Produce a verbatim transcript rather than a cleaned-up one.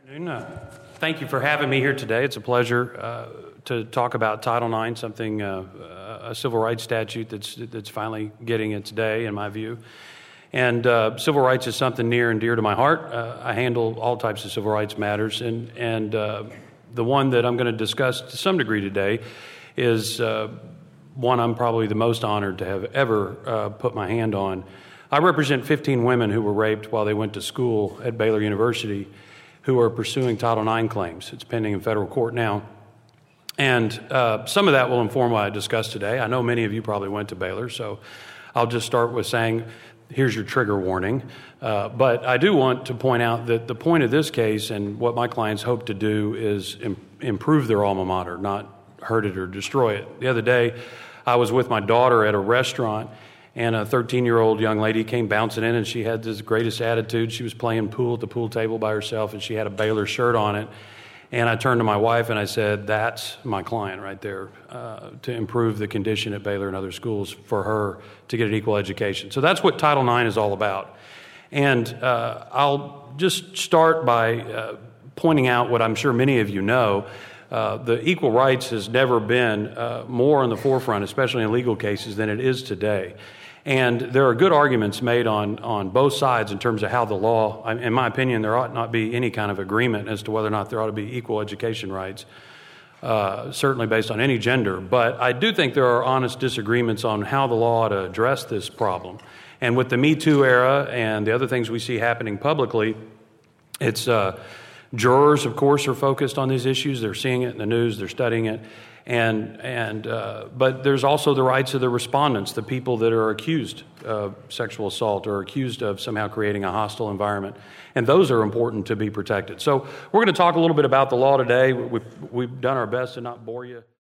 afternoon. Uh, thank you for having me here today. It's a pleasure uh, to talk about Title nine, something, uh, a civil rights statute that's that's finally getting its day, in my view. And uh, civil rights is something near and dear to my heart. Uh, I handle all types of civil rights matters, and and uh, the one that I'm going to discuss to some degree today is uh, one I'm probably the most honored to have ever uh, put my hand on. I represent fifteen women who were raped while they went to school at Baylor University, who are pursuing Title nine claims. It's pending in federal court now. And uh, some of that will inform what I discuss today. I know many of you probably went to Baylor, so I'll just start with saying, here's your trigger warning. Uh, but I do want to point out that the point of this case and what my clients hope to do is im- improve their alma mater, not hurt it or destroy it. The other day, I was with my daughter at a restaurant, and a thirteen-year-old young lady came bouncing in, and she had this greatest attitude. She was playing pool at the pool table by herself, and she had a Baylor shirt on it. And I turned to my wife, and I said, that's my client right there, uh, to improve the condition at Baylor and other schools for her to get an equal education. So that's what Title nine is all about. And uh, I'll just start by uh, pointing out what I'm sure many of you know. Uh, the equal rights has never been uh, more on the forefront, especially in legal cases, than it is today. And there are good arguments made on, on both sides in terms of how the law, in my opinion, there ought not be any kind of agreement as to whether or not there ought to be equal education rights, uh, certainly based on any gender. But I do think there are honest disagreements on how the law ought to address this problem. And with the Me Too era and the other things we see happening publicly, it's uh, jurors, of course, are focused on these issues. They're seeing it in the news. They're studying it. And and uh, but there's also the rights of the respondents, the people that are accused of sexual assault or accused of somehow creating a hostile environment. And those are important to be protected. So we're going to talk a little bit about the law today. We've, we've done our best to not bore you.